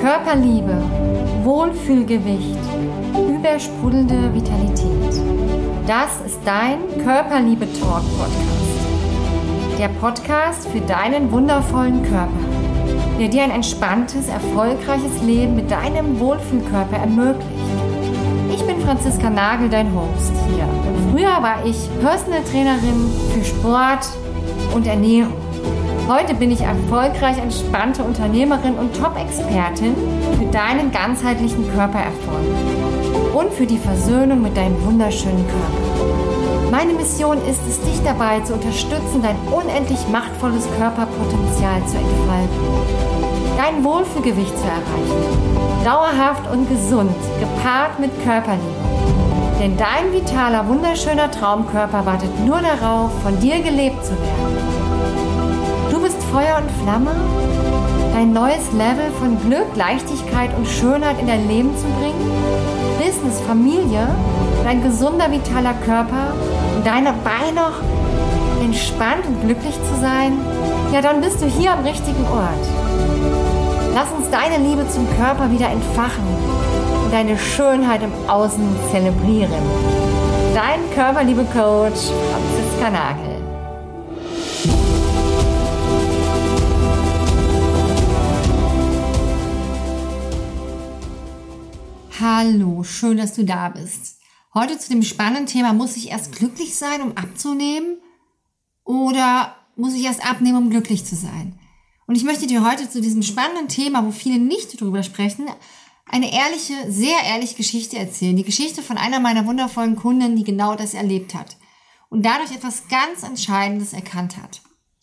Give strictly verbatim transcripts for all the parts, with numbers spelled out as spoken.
Körperliebe, Wohlfühlgewicht, übersprudelnde Vitalität. Das ist dein Körperliebe-Talk-Podcast. Der Podcast für deinen wundervollen Körper, der dir ein entspanntes, erfolgreiches Leben mit deinem Wohlfühlkörper ermöglicht. Ich bin Franziska Nagel, dein Host hier. Und früher war ich Personal Trainerin für Sport und Ernährung. Heute bin ich erfolgreich entspannte Unternehmerin und Top-Expertin für deinen ganzheitlichen Körpererfolg und für die Versöhnung mit deinem wunderschönen Körper. Meine Mission ist es, dich dabei zu unterstützen, dein unendlich machtvolles Körperpotenzial zu entfalten, dein Wohlfühlgewicht zu erreichen, dauerhaft und gesund, gepaart mit Körperliebe. Denn dein vitaler, wunderschöner Traumkörper wartet nur darauf, von dir gelebt zu werden. Du bist Feuer und Flamme, dein neues Level von Glück, Leichtigkeit und Schönheit in dein Leben zu bringen, Business, Familie, dein gesunder, vitaler Körper und dabei noch entspannt und glücklich zu sein, ja, dann bist du hier am richtigen Ort. Lass uns deine Liebe zum Körper wieder entfachen und deine Schönheit im Außen zelebrieren. Dein Körperliebe-Coach Franziska Nagel. Hallo, schön, dass du da bist. Heute zu dem spannenden Thema: Muss ich erst glücklich sein, um abzunehmen? Oder muss ich erst abnehmen, um glücklich zu sein? Und ich möchte dir heute zu diesem spannenden Thema, wo viele nicht drüber sprechen, eine ehrliche, sehr ehrliche Geschichte erzählen. Die Geschichte von einer meiner wundervollen Kunden, die genau das erlebt hat und dadurch etwas ganz Entscheidendes erkannt hat.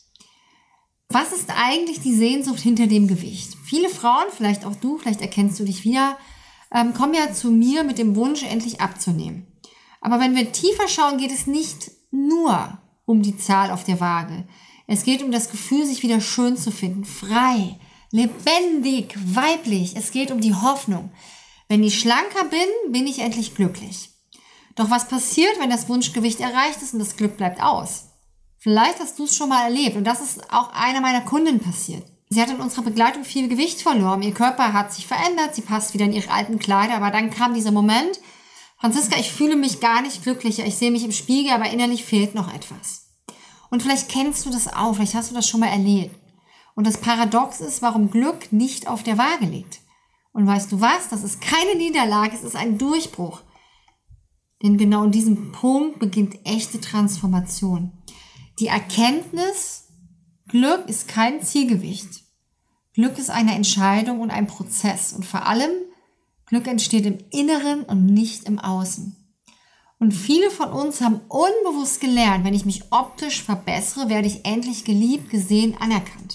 Was ist eigentlich die Sehnsucht hinter dem Gewicht? Viele Frauen, vielleicht auch du, vielleicht erkennst du dich wieder, ähm, kommen ja zu mir mit dem Wunsch, endlich abzunehmen. Aber wenn wir tiefer schauen, geht es nicht nur um die Zahl auf der Waage. Es geht um das Gefühl, sich wieder schön zu finden, frei, lebendig, weiblich. Es geht um die Hoffnung. Wenn ich schlanker bin, bin ich endlich glücklich. Doch was passiert, wenn das Wunschgewicht erreicht ist und das Glück bleibt aus? Vielleicht hast du es schon mal erlebt und das ist auch einer meiner Kunden passiert. Sie hat in unserer Begleitung viel Gewicht verloren. Ihr Körper hat sich verändert, sie passt wieder in ihre alten Kleider, aber dann kam dieser Moment: Franziska, ich fühle mich gar nicht glücklicher, ich sehe mich im Spiegel, aber innerlich fehlt noch etwas. Und vielleicht kennst du das auch, vielleicht hast du das schon mal erlebt. Und das Paradox ist, warum Glück nicht auf der Waage liegt. Und weißt du was? Das ist keine Niederlage, es ist ein Durchbruch. Denn genau in diesem Punkt beginnt echte Transformation. Die Erkenntnis: Glück ist kein Zielgewicht. Glück ist eine Entscheidung und ein Prozess. Und vor allem, Glück entsteht im Inneren und nicht im Außen. Und viele von uns haben unbewusst gelernt, wenn ich mich optisch verbessere, werde ich endlich geliebt, gesehen, anerkannt.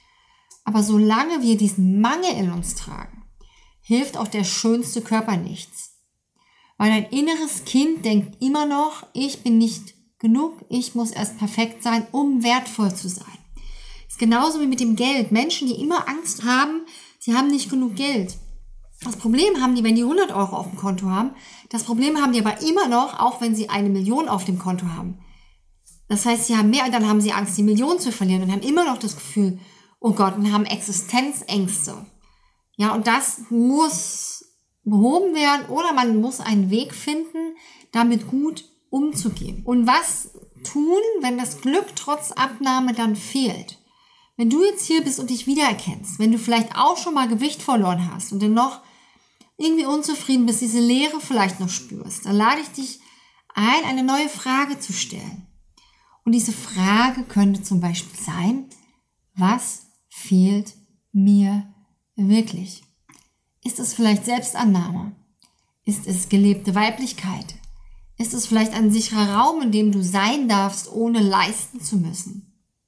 Aber solange wir diesen Mangel in uns tragen, hilft auch der schönste Körper nichts. Weil ein inneres Kind denkt immer noch, ich bin nicht genug, ich muss erst perfekt sein, um wertvoll zu sein. Das ist genauso wie mit dem Geld. Menschen, die immer Angst haben, sie haben nicht genug Geld. Das Problem haben die, wenn die hundert Euro auf dem Konto haben. Das Problem haben die aber immer noch, auch wenn sie eine Million auf dem Konto haben. Das heißt, sie haben mehr, dann haben sie Angst, die Million zu verlieren und haben immer noch das Gefühl, oh Gott, und haben Existenzängste. Ja, und das muss behoben werden oder man muss einen Weg finden, damit gut umzugehen. Und was tun, wenn das Glück trotz Abnahme dann fehlt? Wenn du jetzt hier bist und dich wiedererkennst, wenn du vielleicht auch schon mal Gewicht verloren hast und dennoch irgendwie unzufrieden bist, diese Leere vielleicht noch spürst, dann lade ich dich ein, eine neue Frage zu stellen. Und diese Frage könnte zum Beispiel sein: Was fehlt mir wirklich? Ist es vielleicht Selbstannahme? Ist es gelebte Weiblichkeit? Ist es vielleicht ein sicherer Raum, in dem du sein darfst, ohne leisten zu müssen?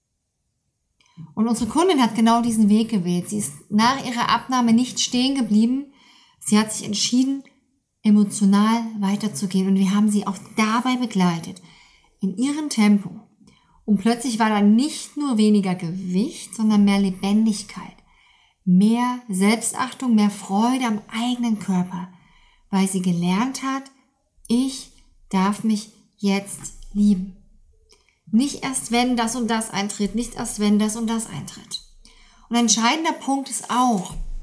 Und unsere Kundin hat genau diesen Weg gewählt. Sie ist nach ihrer Abnahme nicht stehen geblieben. Sie hat sich entschieden, emotional weiterzugehen. Und wir haben sie auch dabei begleitet, in ihrem Tempo. Und plötzlich war da nicht nur weniger Gewicht, sondern mehr Lebendigkeit, mehr Selbstachtung, mehr Freude am eigenen Körper, weil sie gelernt hat, ich darf mich jetzt lieben. Nicht erst, wenn das und das eintritt, nicht erst, wenn das und das eintritt. Und ein entscheidender Punkt ist auch,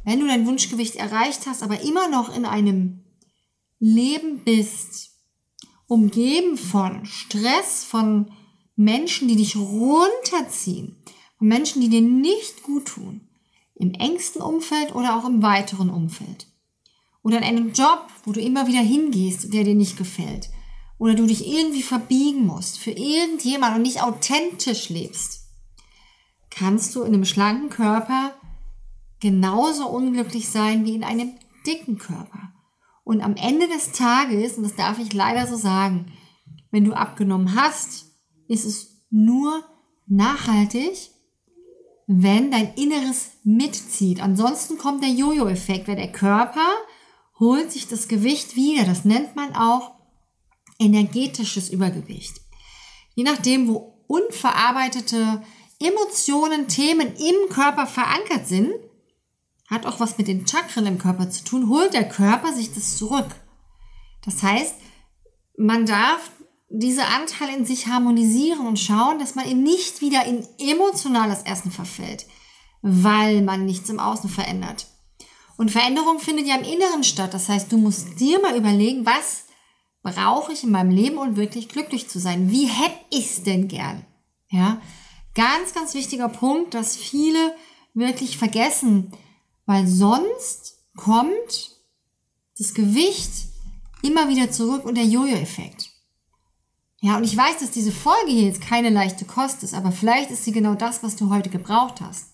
wenn du dein Wunschgewicht erreicht hast, aber immer noch in einem Leben bist, umgeben von Stress, von Menschen, die dich runterziehen, von Menschen, die dir nicht gut tun, im engsten Umfeld oder auch im weiteren Umfeld. Oder in einem Job, wo du immer wieder hingehst, der dir nicht gefällt. Oder du dich irgendwie verbiegen musst für irgendjemand und nicht authentisch lebst, kannst du in einem schlanken Körper genauso unglücklich sein wie in einem dicken Körper. Und am Ende des Tages, und das darf ich leider so sagen, wenn du abgenommen hast, ist es nur nachhaltig, wenn dein Inneres mitzieht. Ansonsten kommt der Jojo-Effekt, weil der Körper holt sich das Gewicht wieder. Das nennt man auch energetisches Übergewicht. Je nachdem, wo unverarbeitete Emotionen, Themen im Körper verankert sind, hat auch was mit den Chakren im Körper zu tun, holt der Körper sich das zurück. Das heißt, man darf diese Anteile in sich harmonisieren und schauen, dass man eben nicht wieder in emotionales Essen verfällt, weil man nichts im Außen verändert. Und Veränderung findet ja im Inneren statt. Das heißt, du musst dir mal überlegen, was brauche ich in meinem Leben, um wirklich glücklich zu sein? Wie hätte ich es denn gern? Ja, ganz, ganz wichtiger Punkt, dass viele wirklich vergessen, weil sonst kommt das Gewicht immer wieder zurück und der Jojo-Effekt. Ja, und ich weiß, dass diese Folge hier jetzt keine leichte Kost ist, aber vielleicht ist sie genau das, was du heute gebraucht hast.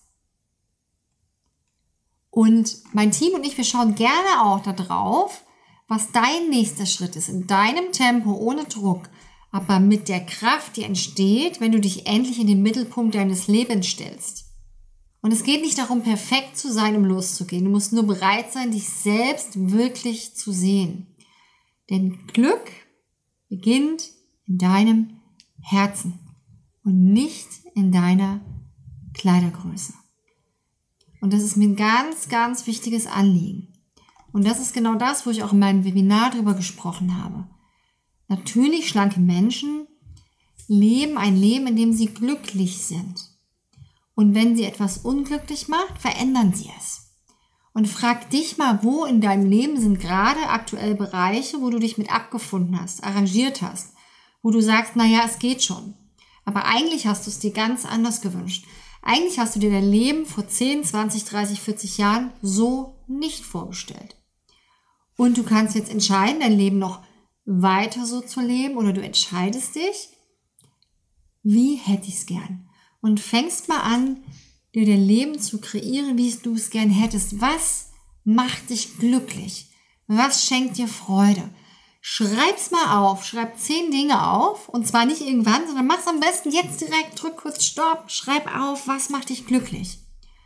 Und mein Team und ich, wir schauen gerne auch da drauf, was dein nächster Schritt ist, in deinem Tempo, ohne Druck, aber mit der Kraft, die entsteht, wenn du dich endlich in den Mittelpunkt deines Lebens stellst. Und es geht nicht darum, perfekt zu sein, um loszugehen. Du musst nur bereit sein, dich selbst wirklich zu sehen. Denn Glück beginnt in deinem Herzen und nicht in deiner Kleidergröße. Und das ist mir ein ganz, ganz wichtiges Anliegen. Und das ist genau das, wo ich auch in meinem Webinar drüber gesprochen habe. Natürlich, schlanke Menschen leben ein Leben, in dem sie glücklich sind. Und wenn sie etwas unglücklich macht, verändern sie es. Und frag dich mal, wo in deinem Leben sind gerade aktuell Bereiche, wo du dich mit abgefunden hast, arrangiert hast, wo du sagst, naja, es geht schon. Aber eigentlich hast du es dir ganz anders gewünscht. Eigentlich hast du dir dein Leben vor zehn, zwanzig, dreißig, vierzig Jahren so nicht vorgestellt. Und du kannst jetzt entscheiden, dein Leben noch weiter so zu leben, oder du entscheidest dich, wie hätte ich es gern? Und fängst mal an, dir dein Leben zu kreieren, wie du es gern hättest. Was macht dich glücklich? Was schenkt dir Freude? Schreib's mal auf, schreib zehn Dinge auf, und zwar nicht irgendwann, sondern mach's am besten jetzt direkt, drück kurz Stopp, schreib auf, was macht dich glücklich?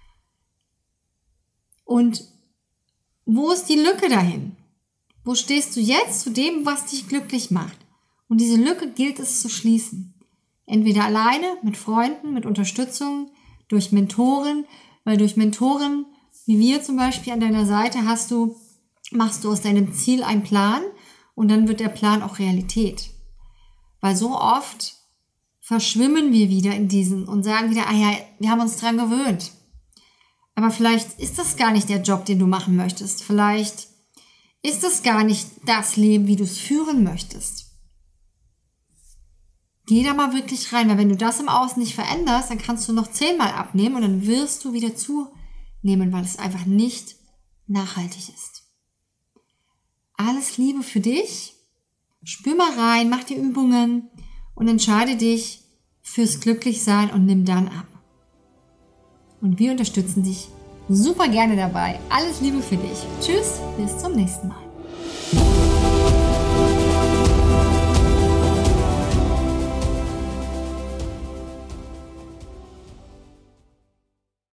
Und wo ist die Lücke dahin? Wo stehst du jetzt zu dem, was dich glücklich macht? Und diese Lücke gilt es zu schließen. Entweder alleine, mit Freunden, mit Unterstützung, durch Mentoren, weil durch Mentoren, wie wir zum Beispiel an deiner Seite, hast du, machst du aus deinem Ziel einen Plan, und dann wird der Plan auch Realität. Weil so oft verschwimmen wir wieder in diesen und sagen wieder, ah ja, wir haben uns dran gewöhnt. Aber vielleicht ist das gar nicht der Job, den du machen möchtest. Vielleicht ist das gar nicht das Leben, wie du es führen möchtest. Geh da mal wirklich rein, weil wenn du das im Außen nicht veränderst, dann kannst du noch zehnmal abnehmen und dann wirst du wieder zunehmen, weil es einfach nicht nachhaltig ist. Alles Liebe für dich. Spür mal rein, mach die Übungen und entscheide dich fürs Glücklichsein und nimm dann ab. Und wir unterstützen dich super gerne dabei. Alles Liebe für dich. Tschüss, bis zum nächsten Mal.